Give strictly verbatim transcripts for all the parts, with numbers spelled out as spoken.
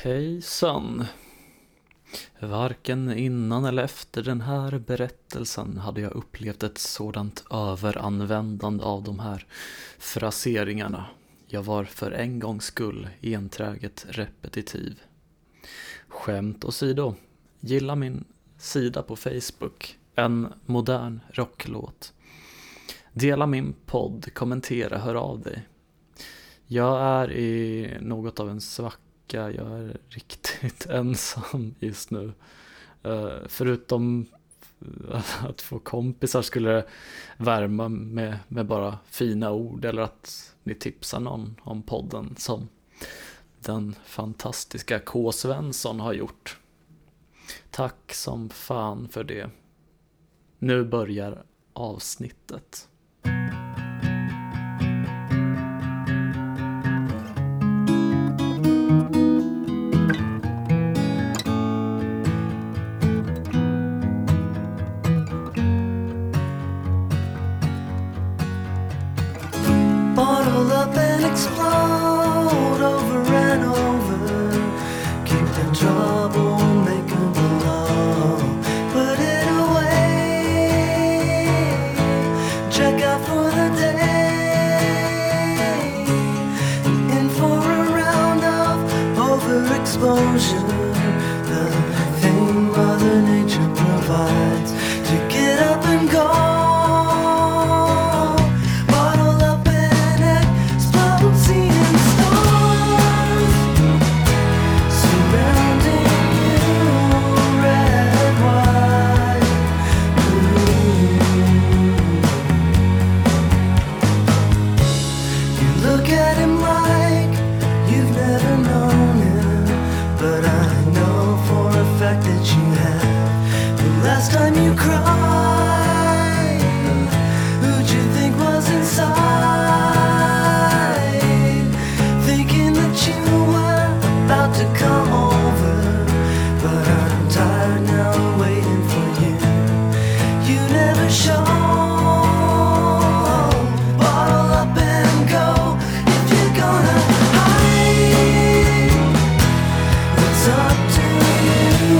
Hejsan. Varken innan eller efter den här berättelsen hade jag upplevt ett sådant överanvändande av de här fraseringarna. Jag var för en gångs skull enträget repetitiv. Skämt åsido, gilla min sida på Facebook, en modern rocklåt. Dela min podd, kommentera, hör av dig. Jag är i något av en svacka. Jag är riktigt ensam just nu. Uh, förutom att få kompisar skulle det värma med, med bara fina ord. Eller att ni tipsar någon om podden som den fantastiska K. Svensson har gjort. Tack som fan för det. Nu börjar avsnittet. Explode over and over. Keep the trouble, make them below. Put it away. Check out for the day. In for a round of overexposure. The thing Mother Nature provides to get up and go. Last time you cried, who'd you think was inside? Thinking that you were about to come over, but I'm tired now waiting for you. You never show. Bottle up and go if you're gonna hide. It's up to you.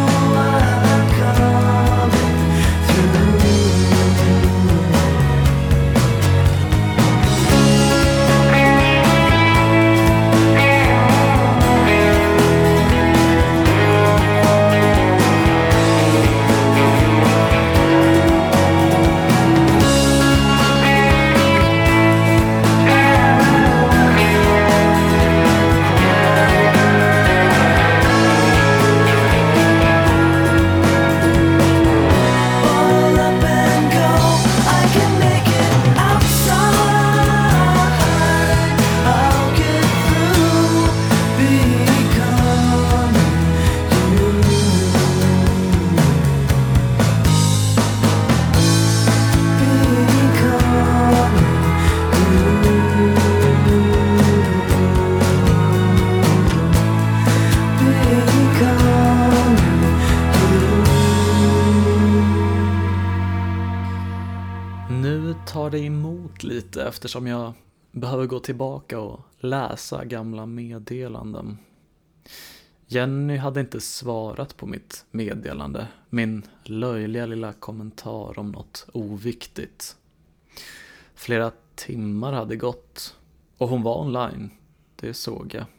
Tar det emot lite eftersom jag behöver gå tillbaka och läsa gamla meddelanden. Jenny hade inte svarat på mitt meddelande, min löjliga lilla kommentar om något oviktigt. Flera timmar hade gått och hon var online, det såg jag.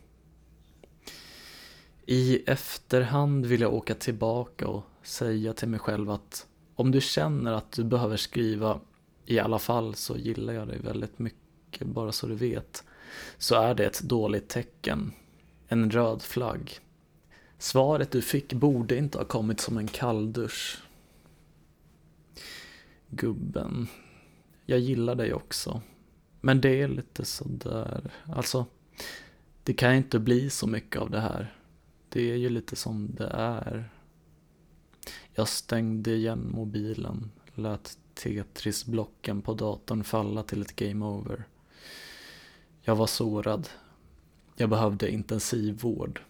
I efterhand vill jag åka tillbaka och säga till mig själv att om du känner att du behöver skriva i alla fall så gillar jag dig väldigt mycket, bara så du vet, så är det ett dåligt tecken. En röd flagg. Svaret du fick borde inte ha kommit som en kalldusch. Gubben, jag gillar dig också. Men det är lite sådär. Alltså, det kan inte bli så mycket av det här. Det är ju lite som det är. Jag stängde igen mobilen, lät Tetris-blocken på datorn falla till ett game over. Jag var sårad. Jag behövde intensivvård.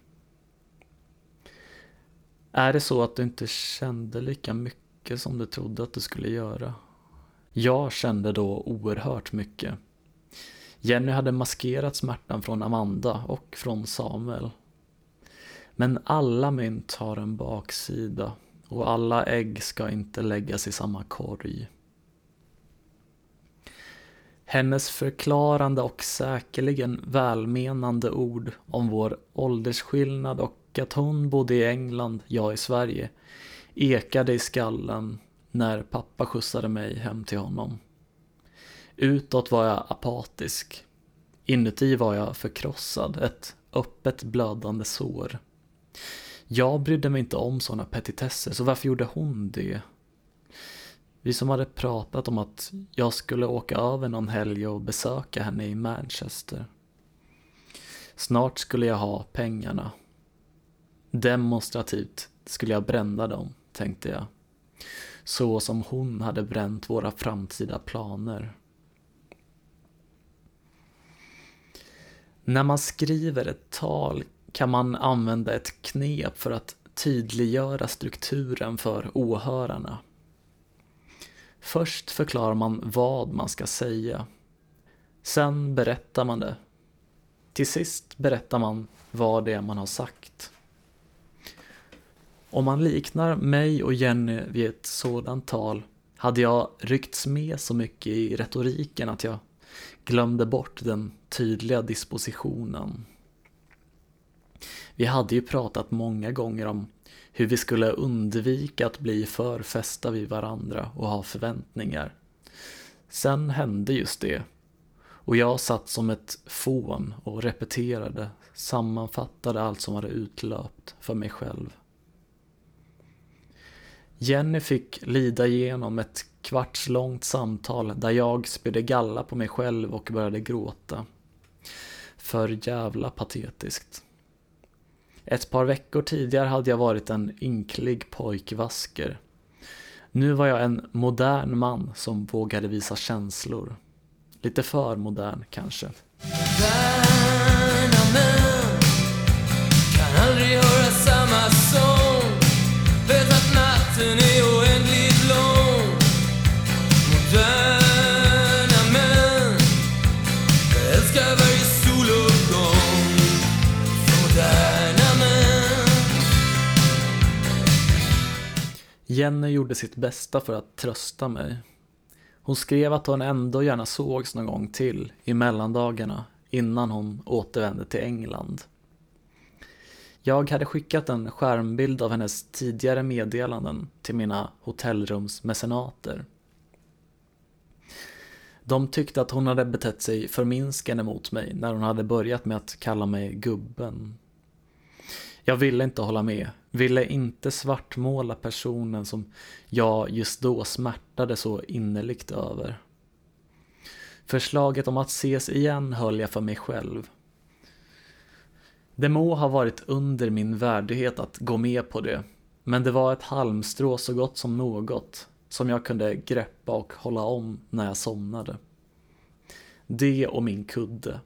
Är det så att du inte kände lika mycket som du trodde att du skulle göra? Jag kände då oerhört mycket. Jenny hade maskerat smärtan från Amanda och från Samuel. Men alla mynt har en baksida och alla ägg ska inte läggas i samma korg. Hennes förklarande och säkerligen välmenande ord om vår åldersskillnad och att hon bodde i England, jag i Sverige, ekade i skallen när pappa skjutsade mig hem till honom. Utåt var jag apatisk. Inuti var jag förkrossad, ett öppet blödande sår. Jag brydde mig inte om sådana petitesser, så varför gjorde hon det? Vi som hade pratat om att jag skulle åka över någon helg och besöka henne i Manchester. Snart skulle jag ha pengarna. Demonstrativt skulle jag bränna dem, tänkte jag. Så som hon hade bränt våra framtida planer. När man skriver ett tal kan man använda ett knep för att tydliggöra strukturen för åhörarna. Först förklarar man vad man ska säga. Sen berättar man det. Till sist berättar man vad det är man har sagt. Om man liknar mig och Jenny vid ett sådant tal hade jag ryckts med så mycket i retoriken att jag glömde bort den tydliga dispositionen. Vi hade ju pratat många gånger om hur vi skulle undvika att bli för fästa vid varandra och ha förväntningar. Sen hände just det. Och jag satt som ett fån och repeterade, sammanfattade allt som hade utlöpt för mig själv. Jenny fick lida igenom ett kvartslångt samtal där jag spydde galla på mig själv och började gråta. För jävla patetiskt. Ett par veckor tidigare hade jag varit en ynklig pojkvasker. Nu var jag en modern man som vågade visa känslor. Lite för modern kanske. Moderna män kan aldrig höra samma sång. Vet att natten är oändligt lång. Moderna män älskar varje soluppgång. Moderna män. Jenny gjorde sitt bästa för att trösta mig. Hon skrev att hon ändå gärna sågs någon gång till i mellandagarna innan hon återvände till England. Jag hade skickat en skärmbild av hennes tidigare meddelanden till mina hotellrumsmecenater. De tyckte att hon hade betett sig förminskande mot mig när hon hade börjat med att kalla mig gubben. Jag ville inte hålla med, ville inte svartmåla personen som jag just då smärtade så innerligt över. Förslaget om att ses igen höll jag för mig själv. Det må ha varit under min värdighet att gå med på det, men det var ett halmstrå så gott som något som jag kunde greppa och hålla om när jag somnade. Det och min kudde.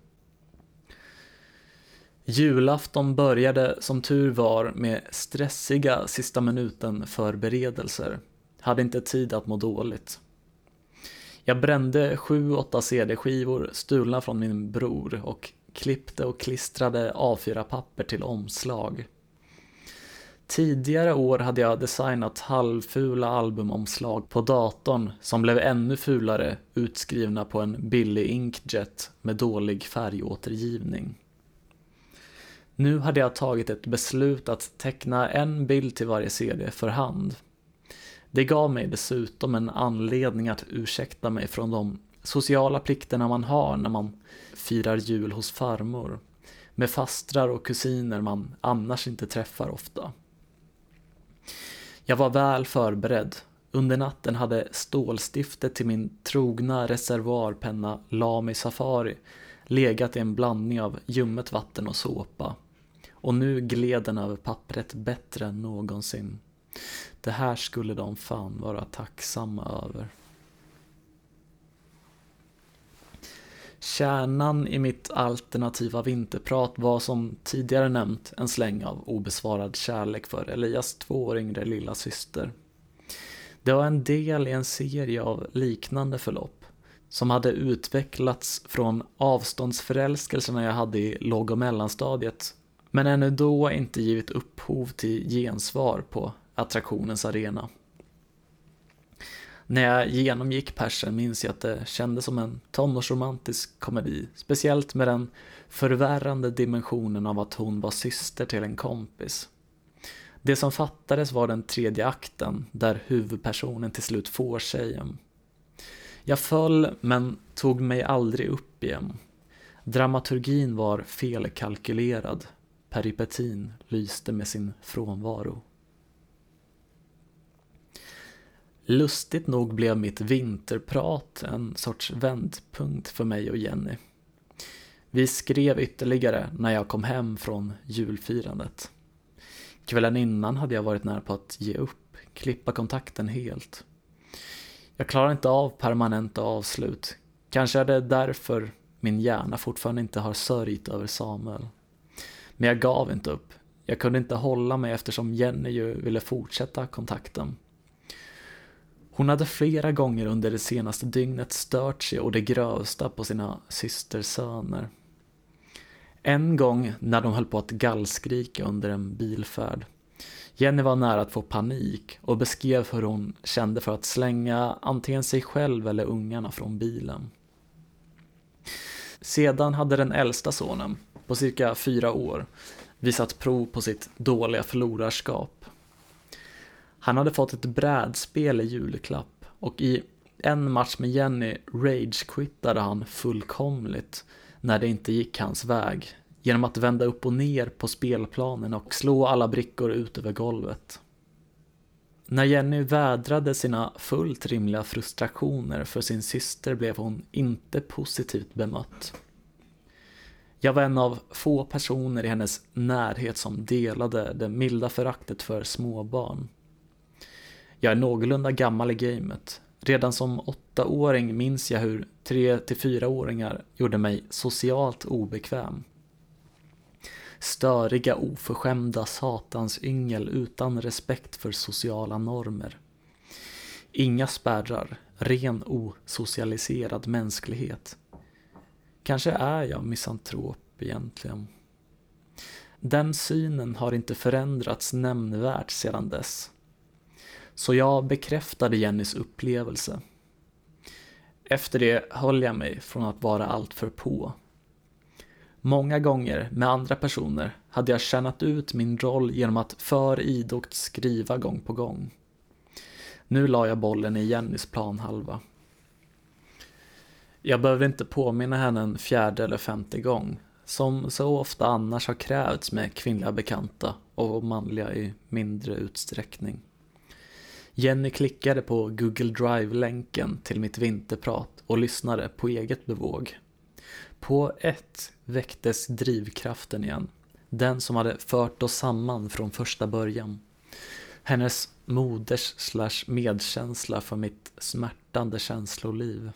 Julafton började som tur var med stressiga sista minuten förberedelser. Hade inte tid att må dåligt. Jag brände sju åtta cd-skivor stulna från min bror och klippte och klistrade A fyra papper till omslag. Tidigare år hade jag designat halvfula albumomslag på datorn som blev ännu fulare utskrivna på en billig inkjet med dålig färgåtergivning. Nu hade jag tagit ett beslut att teckna en bild till varje cd för hand. Det gav mig dessutom en anledning att ursäkta mig från de sociala plikterna man har när man firar jul hos farmor, med fastrar och kusiner man annars inte träffar ofta. Jag var väl förberedd. Under natten hade stålstiftet till min trogna reservoarpenna Lamy Safari legat i en blandning av ljummet vatten och såpa. Och nu gled den över pappret bättre än någonsin. Det här skulle de fan vara tacksamma över. Kärnan i mitt alternativa vinterprat var som tidigare nämnt en släng av obesvarad kärlek för Elias två år yngre lilla syster. Det var en del i en serie av liknande förlopp som hade utvecklats från avståndsförälskelserna jag hade i låg- och mellanstadiet men ännu då inte givit upphov till gensvar på attraktionens arena. När jag genomgick Persen minns jag att det kändes som en tonårsromantisk komedi, speciellt med den förvärrande dimensionen av att hon var syster till en kompis. Det som fattades var den tredje akten, där huvudpersonen till slut får tjejen. Jag föll, men tog mig aldrig upp igen. Dramaturgin var felkalkylerad. Peripetin lyste med sin frånvaro. Lustigt nog blev mitt vinterprat en sorts vändpunkt för mig och Jenny. Vi skrev ytterligare när jag kom hem från julfirandet. Kvällen innan hade jag varit nära på att ge upp, klippa kontakten helt. Jag klarar inte av permanenta avslut. Kanske är det därför min hjärna fortfarande inte har sörjt över Samuel. Men jag gav inte upp. Jag kunde inte hålla mig eftersom Jenny ju ville fortsätta kontakten. Hon hade flera gånger under det senaste dygnet stört sig och det grövsta på sina systersöner. En gång när de höll på att gallskrika under en bilfärd. Jenny var nära att få panik och beskrev hur hon kände för att slänga antingen sig själv eller ungarna från bilen. Sedan hade den äldsta sonen, på cirka fyra år, visat prov på sitt dåliga förlorarskap. Han hade fått ett brädspel i julklapp och i en match med Jenny rage-quittade han fullkomligt när det inte gick hans väg, genom att vända upp och ner på spelplanen och slå alla brickor ut över golvet. När Jenny vädrade sina fullt rimliga frustrationer för sin syster blev hon inte positivt bemött. Jag var en av få personer i hennes närhet som delade det milda föraktet för småbarn. Jag är någorlunda gammal i gamet. Redan som åttaåring minns jag hur tre till fyraåringar gjorde mig socialt obekväm. Störiga, oförskämda satans yngel utan respekt för sociala normer. Inga spärrar, ren osocialiserad mänsklighet. Kanske är jag misantrop egentligen. Den synen har inte förändrats nämnvärt sedan dess. Så jag bekräftade Jennys upplevelse. Efter det höll jag mig från att vara allt för på. Många gånger med andra personer hade jag tjänat ut min roll genom att för idogt skriva gång på gång. Nu la jag bollen i Jennys planhalva. Jag behövde inte påminna henne en fjärde eller femte gång, som så ofta annars har krävts med kvinnliga bekanta och manliga i mindre utsträckning. Jenny klickade på Google Drive-länken till mitt vinterprat och lyssnade på eget bevåg. På ett väcktes drivkraften igen, den som hade fört oss samman från första början. Hennes moders slash medkänsla för mitt smärtande känsloliv.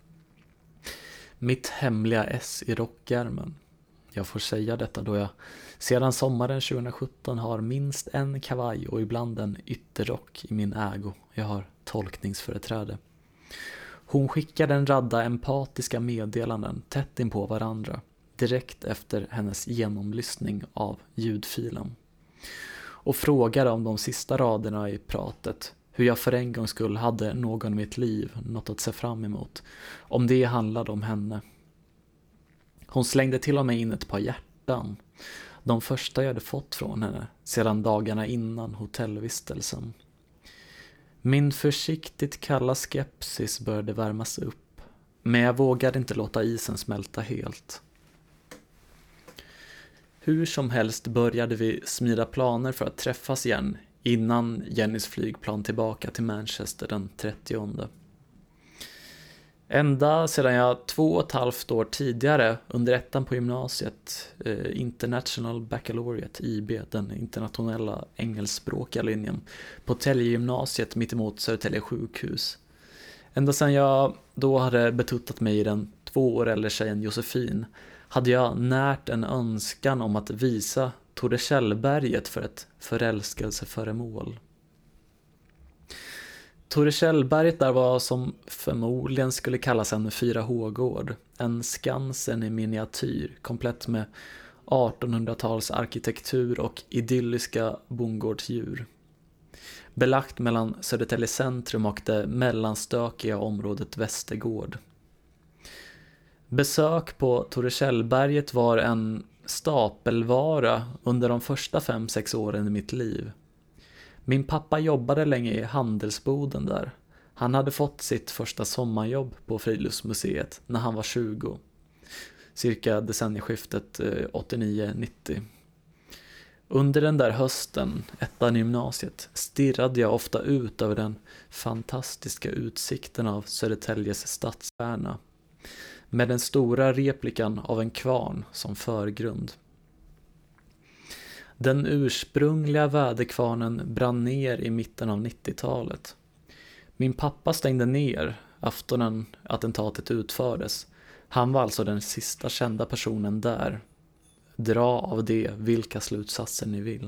Mitt hemliga S i rockärmen. Jag får säga detta då jag sedan sommaren tjugosjutton har minst en kavaj och ibland en ytterrock i min ägo. Jag har tolkningsföreträde. Hon skickade en radda empatiska meddelanden tätt in på varandra direkt efter hennes genomlyssning av ljudfilen. Och frågade om de sista raderna i pratet, hur jag för en gång skull hade någon i mitt liv, något att se fram emot, om det handlade om henne. Hon slängde till och med in ett par hjärtan, de första jag hade fått från henne sedan dagarna innan hotellvistelsen. Min försiktigt kalla skepsis började värmas upp, men jag vågade inte låta isen smälta helt. Hur som helst började vi smida planer för att träffas igen innan Jennys flygplan tillbaka till Manchester den trettionde. Ända sedan jag två och ett halvt år tidigare under ettan på gymnasiet, eh, International Baccalaureate I B, den internationella engelskspråkiga linjen, på Tälje-gymnasiet mittemot Södertälje sjukhus. Ända sedan jag då hade betuttat mig i den två år äldre tjejen Josefin hade jag närt en önskan om att visa Torrekällberget för ett förälskelseföremål. Torrekällberget där var som förmodligen skulle kallas en fyra H-gård, en skansen i miniatyr, komplett med artonhundratals arkitektur och idylliska bondgårdsdjur. Belagt mellan Södertälje centrum och det mellanstökiga området Västergård. Besök på Torrekällberget var en stapelvara under de första fem sex åren i mitt liv. Min pappa jobbade länge i handelsboden där. Han hade fått sitt första sommarjobb på Friluftsmuseet när han var tjugo. Cirka decennieskiftet åttionio nittio. Under den där hösten, ettan i gymnasiet, stirrade jag ofta ut över den fantastiska utsikten av Södertäljes stadskärna. Med den stora replikan av en kvarn som förgrund. Den ursprungliga väderkvarnen brann ner i mitten av nittiotalet. Min pappa stängde ner aftonen attentatet utfördes. Han var alltså den sista kända personen där. Dra av det vilka slutsatser ni vill.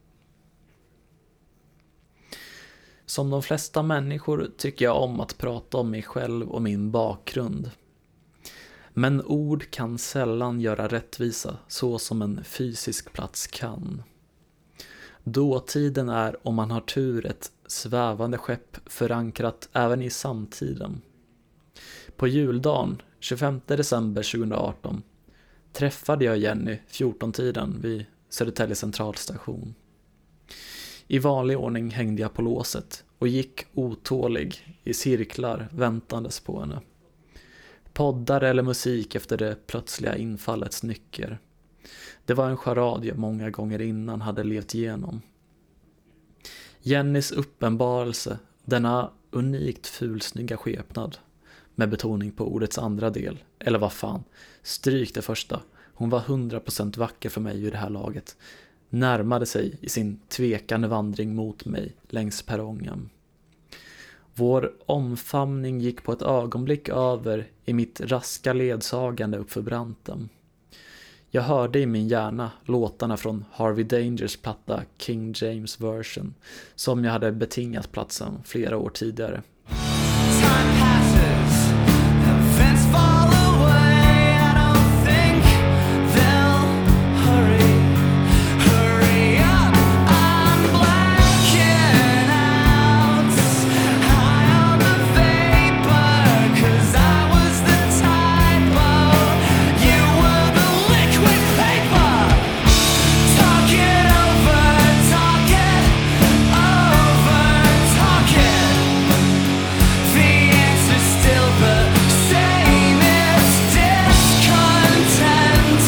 Som de flesta människor tycker jag om att prata om mig själv och min bakgrund. Men ord kan sällan göra rättvisa så som en fysisk plats kan. Dåtiden är, om man har tur, ett svävande skepp förankrat även i samtiden. På juldagen, tjugofemte december tjugoarton, träffade jag Jenny fjorton-tiden vid Södertälje centralstation. I vanlig ordning hängde jag på låset och gick otålig i cirklar väntandes på henne. Poddar eller musik efter det plötsliga infallets nycker. Det var en charad jag många gånger innan hade levt igenom. Jennys uppenbarelse, denna unikt fulsnygga skepnad, med betoning på ordets andra del, eller vad fan, stryk det första, hon var hundra procent vacker för mig vid det här laget, närmade sig i sin tvekande vandring mot mig längs perrongen. Vår omfamning gick på ett ögonblick över i mitt raska ledsagande uppför branten. Jag hörde i min hjärna låtarna från Harvey Dangers platta King James Version, som jag hade betingat platsen flera år tidigare. Time passes, events fall away. I don't think they'll hurry, hurry up. I'm blacking out, high on the vapor, 'cause I was the typo, you were the liquid paper. Talk it over, talk it over, talk it. The answer's still the same, it's discontent,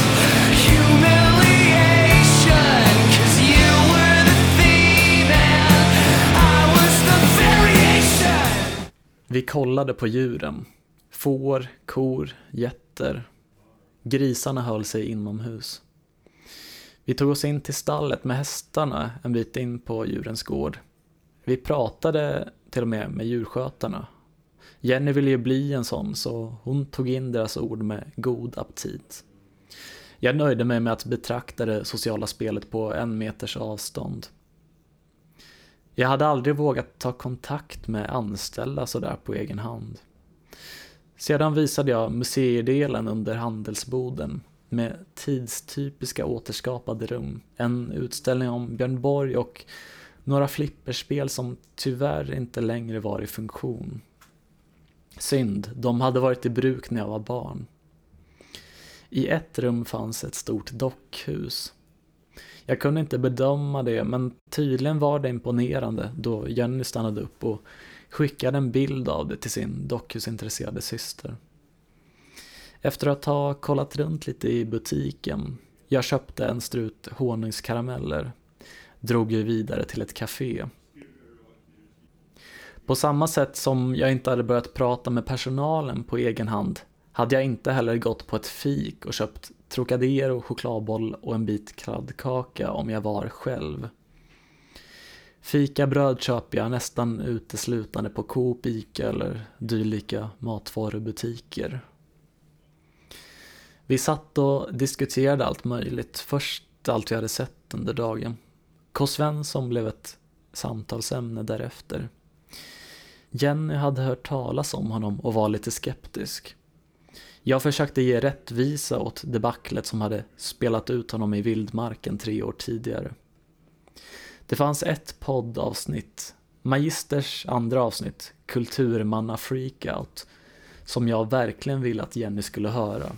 humiliation, 'cause you were the theme and I was the variation. Vi kollade på djuren. Får, kor, getter. Grisarna höll sig inomhus. Vi tog oss in till stallet med hästarna en bit in på djurens gård. Vi pratade till och med med djurskötarna. Jenny ville ju bli en sån, så hon tog in deras ord med god aptit. Jag nöjde mig med att betrakta det sociala spelet på en meters avstånd. Jag hade aldrig vågat ta kontakt med anställda sådär på egen hand. Sedan visade jag museidelen under handelsboden med tidstypiska återskapade rum, en utställning om Björn Borg och några flipperspel som tyvärr inte längre var i funktion. Synd, de hade varit i bruk när jag var barn. I ett rum fanns ett stort dockhus. Jag kunde inte bedöma det, men tydligen var det imponerande då Jenny stannade upp och skickade en bild av det till sin dockhusintresserade syster. Efter att ha kollat runt lite i butiken, jag köpte en strut honungskarameller, drog jag vidare till ett café. På samma sätt som jag inte hade börjat prata med personalen på egen hand, hade jag inte heller gått på ett fik och köpt Trocadero, chokladboll och en bit kladdkaka om jag var själv. Fikabröd köper jag nästan uteslutande på Coop, Ica eller dylika matvarubutiker. Vi satt och diskuterade allt möjligt, först allt vi hade sett under dagen. K. Svensson blev ett samtalsämne därefter. Jenny hade hört talas om honom och var lite skeptisk. Jag försökte ge rättvisa åt debaclet som hade spelat ut honom i vildmarken tre år tidigare. Det fanns ett poddavsnitt, Magisters andra avsnitt, Kulturmanna Freakout, som jag verkligen ville att Jenny skulle höra.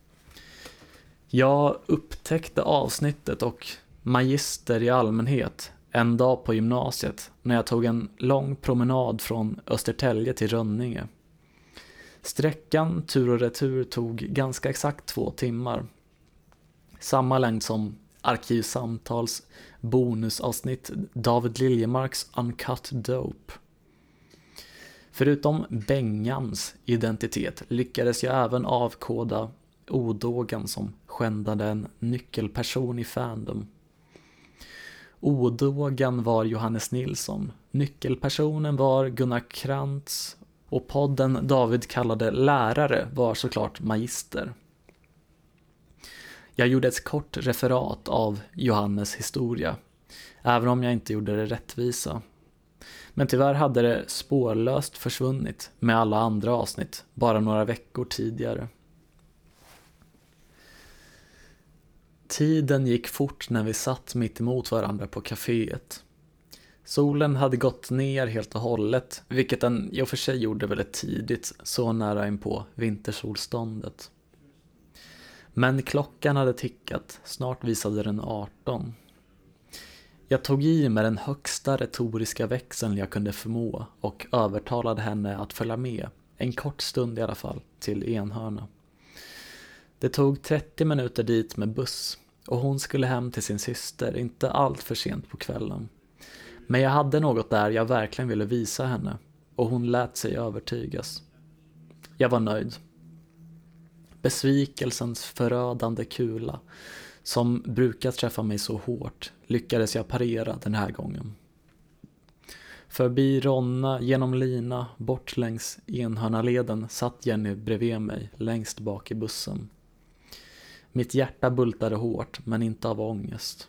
Jag upptäckte avsnittet och Magister i allmänhet en dag på gymnasiet när jag tog en lång promenad från Östertälje till Rönninge. Sträckan tur och retur tog ganska exakt två timmar. Samma längd som Arkivsamtals bonusavsnitt David Liljemarks Uncut Dope. Förutom Bengans identitet lyckades jag även avkoda odågan som skändade en nyckelperson i fandom. Odågan var Johannes Nilsson, nyckelpersonen var Gunnar Krantz och podden David kallade lärare var såklart Magister. Jag gjorde ett kort referat av Johannes historia, även om jag inte gjorde det rättvisa. Men tyvärr hade det spårlöst försvunnit med alla andra avsnitt bara några veckor tidigare. Tiden gick fort när vi satt mitt emot varandra på kaféet. Solen hade gått ner helt och hållet, vilket den i och för sig gjorde väldigt tidigt, så nära in på vintersolståndet. Men klockan hade tickat, snart visade den arton. Jag tog i med den högsta retoriska växeln jag kunde förmå och övertalade henne att följa med, en kort stund i alla fall, till Enhörna. Det tog trettio minuter dit med buss och hon skulle hem till sin syster, inte allt för sent på kvällen. Men jag hade något där jag verkligen ville visa henne och hon lät sig övertygas. Jag var nöjd. Besvikelsens förödande kula som brukar träffa mig så hårt lyckades jag parera den här gången. Förbi Ronna, genom Lina, bort längs Enhörnaleden satt Jenny bredvid mig längst bak i bussen. Mitt hjärta bultade hårt, men inte av ångest.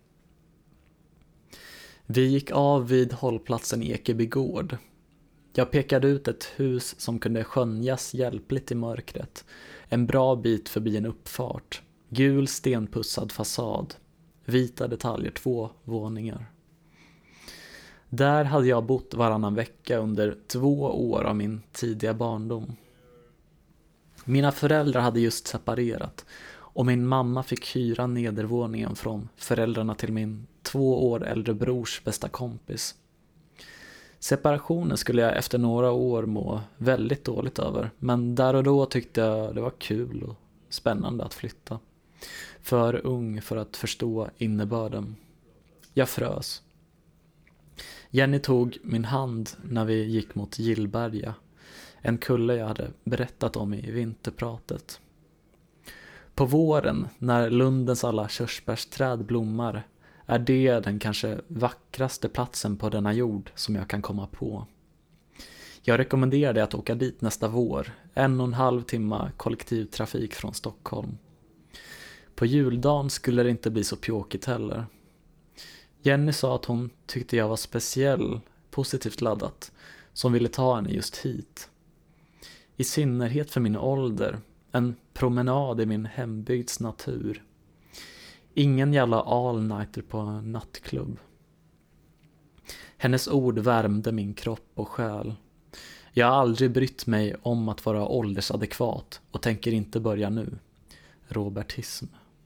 Vi gick av vid hållplatsen Ekeby gård. Jag pekade ut ett hus som kunde skönjas hjälpligt i mörkret. En bra bit förbi en uppfart. Gul stenpussad fasad. Vita detaljer, två våningar. Där hade jag bott varannan vecka under två år av min tidiga barndom. Mina föräldrar hade just separerat och min mamma fick hyra nedervåningen från föräldrarna till min två år äldre brors bästa kompis. Separationen skulle jag efter några år må väldigt dåligt över, men där och då tyckte jag det var kul och spännande att flytta. För ung för att förstå innebörden. Jag frös. Jenny tog min hand när vi gick mot Gillberga, en kulle jag hade berättat om i vinterpratet. På våren, när Lundens alla körsbärsträd blommar, är det den kanske vackraste platsen på denna jord som jag kan komma på. Jag rekommenderar dig att åka dit nästa vår, en och en halv timme kollektivtrafik från Stockholm. På juldagen skulle det inte bli så pjåkigt heller. Jenny sa att hon tyckte jag var speciell, positivt laddat, som ville ta henne just hit. I synnerhet för min ålder, en promenad i min hembygds natur. Ingen jävla all-nighter på en nattklubb. Hennes ord värmde min kropp och själ. Jag har aldrig brytt mig om att vara åldersadekvat och tänker inte börja nu. Robertism.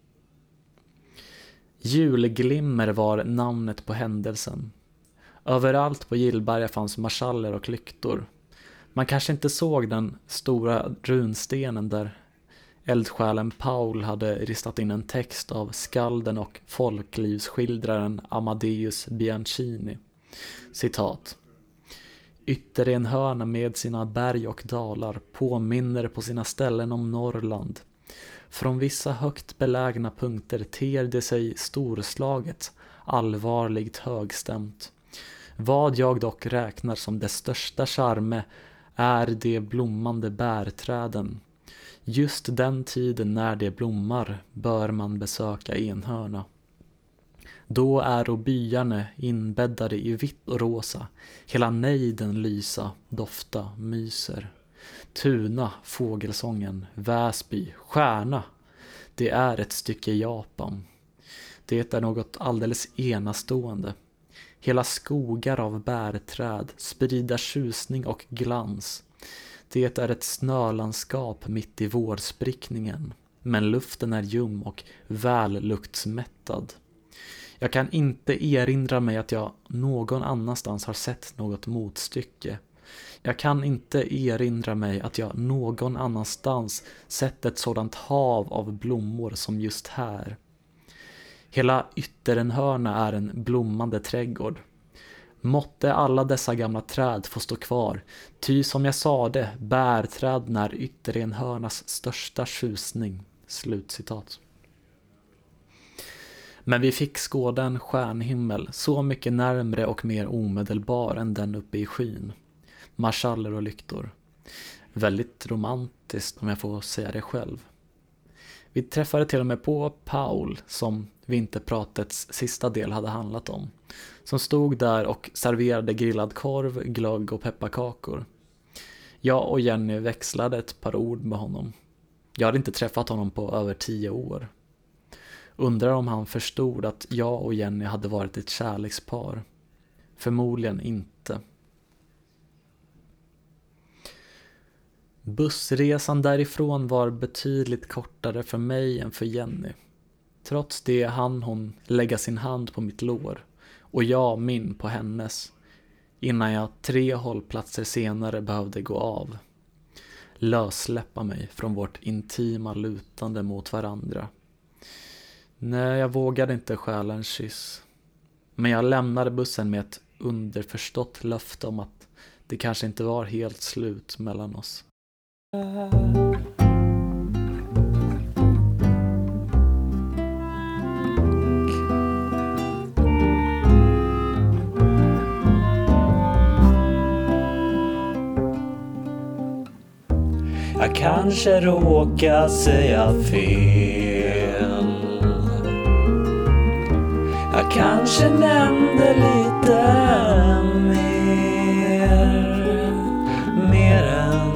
Julglimmer var namnet på händelsen. Överallt på Gillberga fanns marschaller och lyktor. Man kanske inte såg den stora runstenen där eldsjälen Paul hade ristat in en text av skalden och folklivsskildraren Amadeus Bianchini. Citat. Ytterenhörna med sina berg och dalar påminner på sina ställen om Norrland. Från vissa högt belägna punkter ter det sig storslaget, allvarligt högstämt. Vad jag dock räknar som det största charme är de blommande bärträden. Just den tiden när det blommar bör man besöka Enhörna. Då är och byarna inbäddade i vitt och rosa, hela nejden lysa, dofta, myser. Tuna, fågelsången, Väsby, stjärna. Det är ett stycke Japan. Det är något alldeles enastående. Hela skogar av bärträd sprider tjusning och glans. Det är ett snölandskap mitt i vårsprickningen, men luften är ljum och välluktsmättad. Jag kan inte erinra mig att jag någon annanstans har sett något motstycke. Jag kan inte erinra mig att jag någon annanstans sett ett sådant hav av blommor som just här. Hela Ytterenhörna är en blommande trädgård. Måtte alla dessa gamla träd få stå kvar, ty som jag sade, bärträd är Ytterenhörnas största tjusning. Slutcitat. Men vi fick skåda en stjärnhimmel så mycket närmre och mer omedelbar än den uppe i skyn. Marschaller och lyktor. Väldigt romantiskt om jag får säga det själv. Vi träffade till och med på Paul som vinterpratets sista del hade handlat om. Som stod där och serverade grillad korv, glögg och pepparkakor. Jag och Jenny växlade ett par ord med honom. Jag hade inte träffat honom på över tio år. Undrar om han förstod att jag och Jenny hade varit ett kärlekspar. Förmodligen inte. Bussresan därifrån var betydligt kortare för mig än för Jenny. Trots det hann hon lägga sin hand på mitt lår och jag min på hennes, innan jag tre hållplatser senare behövde gå av. Lössläppa mig från vårt intima lutande mot varandra. Nej, jag vågade inte stjäla en kyss. Men jag lämnade bussen med ett underförstått löfte om att det kanske inte var helt slut mellan oss. Jag kanske råkar säga fel. Jag kanske nämnde lite mer, mer än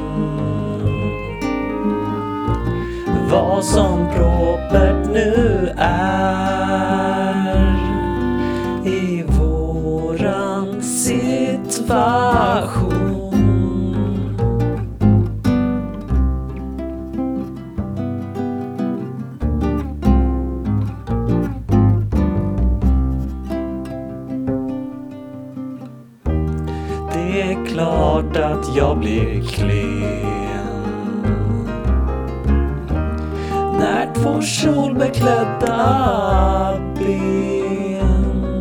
vad som propert nu är i våran situation. Det är klart att jag blir klen när två solbeklädda ben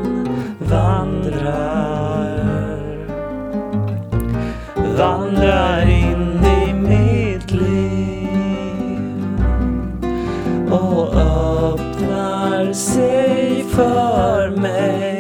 vandrar, vandrar in i mitt liv och öppnar sig för mig.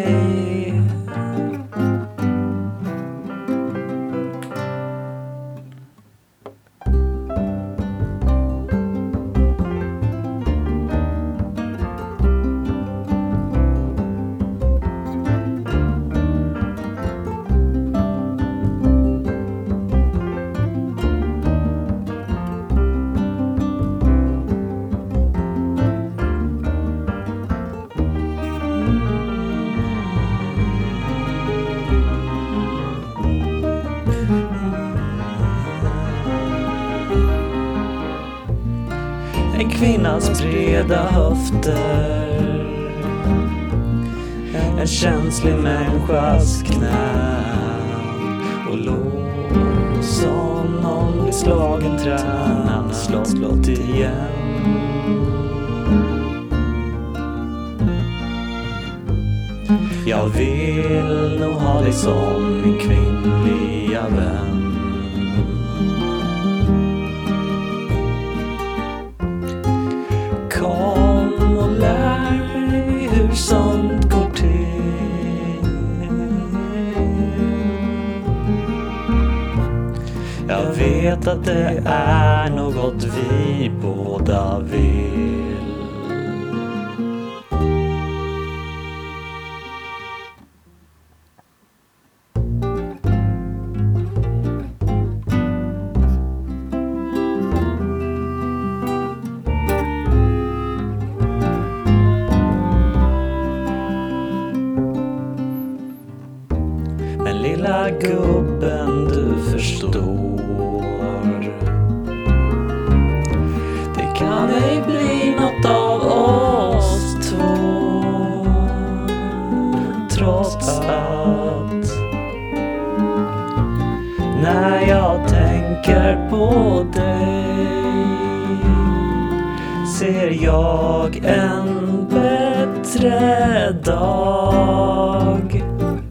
En kvinnas breda höfter, en känslig människas knän och lår som någon blir slagen tränan, slått, slått igen. Jag vill nog ha dig som min kvinnliga vän. Kom och lär mig hur sånt går till. Jag vet att det är något vi båda vill. lilla gubben, du förstår. Det kan ej bli något av oss två, trots att när jag tänker på dig ser jag en bättre dag.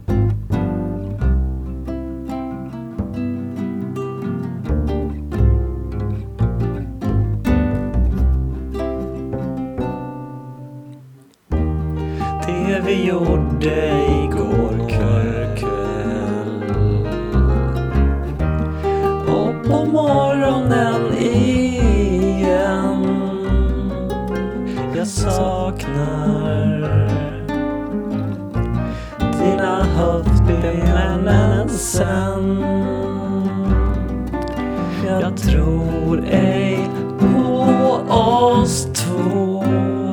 Det vi gjorde igår kväll och på morgonen igen. Jag saknar dina höftben, men sen jag tror ej på oss två.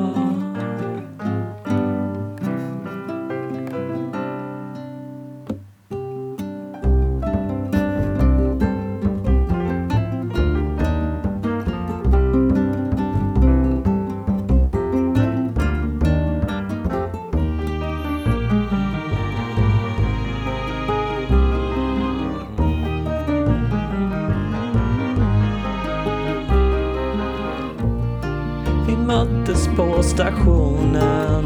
Vi möttes på stationen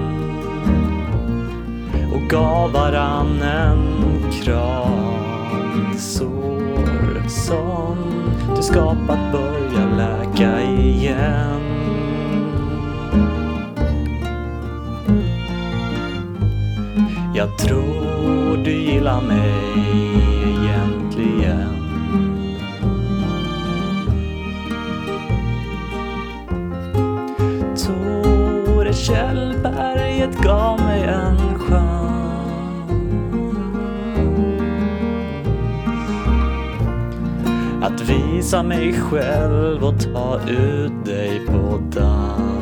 och gav varann en kram. Sår som du skapat börjar läka igen. Jag tror du gillar mig egentligen. Tore Kjellberget gav mig en chans att visa mig själv och ta ut dig på dans.